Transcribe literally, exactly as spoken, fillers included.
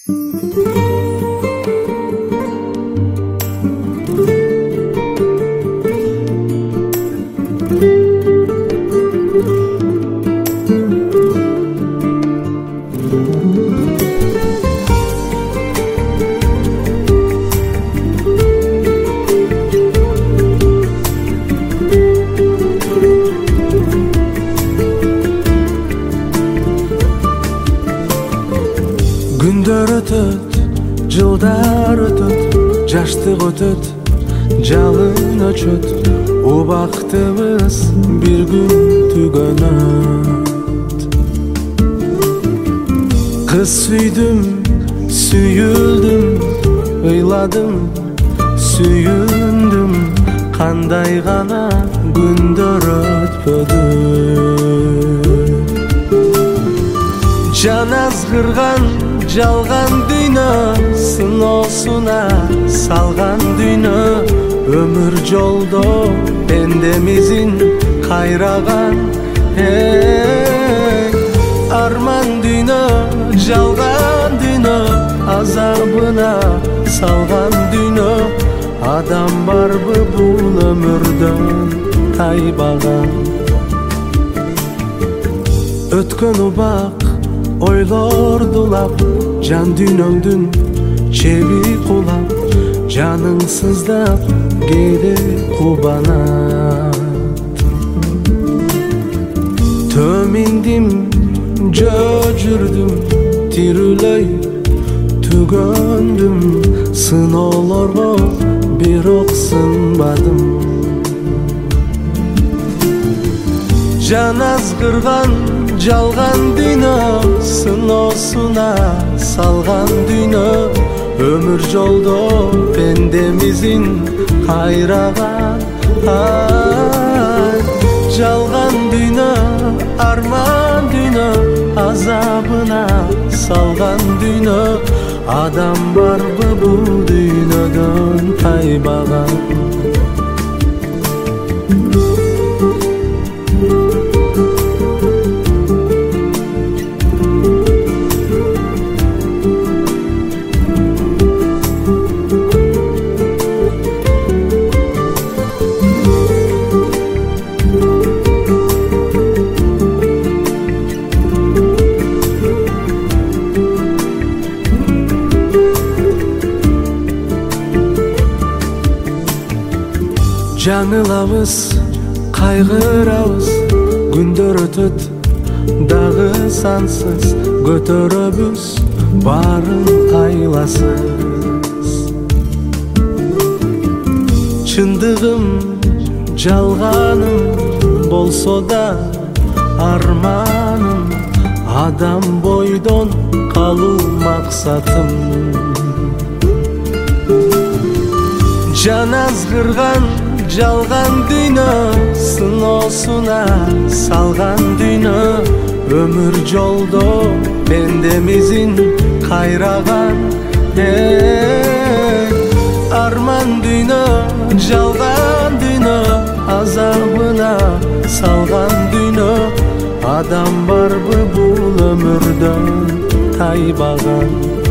Күндөр өтөт, жылдар өтөт, жаштык өтөт, жалын өчөт, убактыбыз бир күн түгөнөт. Кыз сүйдүм, сүйүлдүм, ыйладым, сүйүндүм, кандай гана күндөр өтпөдү. Жан азгырган жалган дүйнө, сыноосуна салган дүйнө, өмүр жолдо пендемизин кайраган. Эй, арман дүйнө, жалган дүйнө, азабына салган дүйнө, адам барбы бул өмүрдөн тайбаган. Өткөн убак ойлордулап, жан дүйнөңдүн чеби кулап, жаның сыздап кээде кубанат. Төминдим, жөө жүрдүм, тирүүлөй түгөндүм, сыноолорго бирок сынбадым. Жан азгырган жалган дүйнө, сыноосуна салган дүйнө, өмүр жолдо пендемизин кайраган. Жалган дүйнө, арман дүйнө, азабына салган дүйнө, адам барбы бул дүйнөдөн тайбаган. Жаңылабыз, кайгырабыз, күндөр өтөт, дагы сансыз, көтөрөбүз барын айласыз. Чындыгым, жалганым болсо да арманым, адам бойдон калуу максатым. Жан азгырган жалган дүйнө, сыноосуна салган дүйнө, өмүр жолдо пендемизин кайраган. Эй, арман дүйнө, жалган дүйнө, азабына салган дүйнө, адам барбы бул өмүрдөн тайбаган.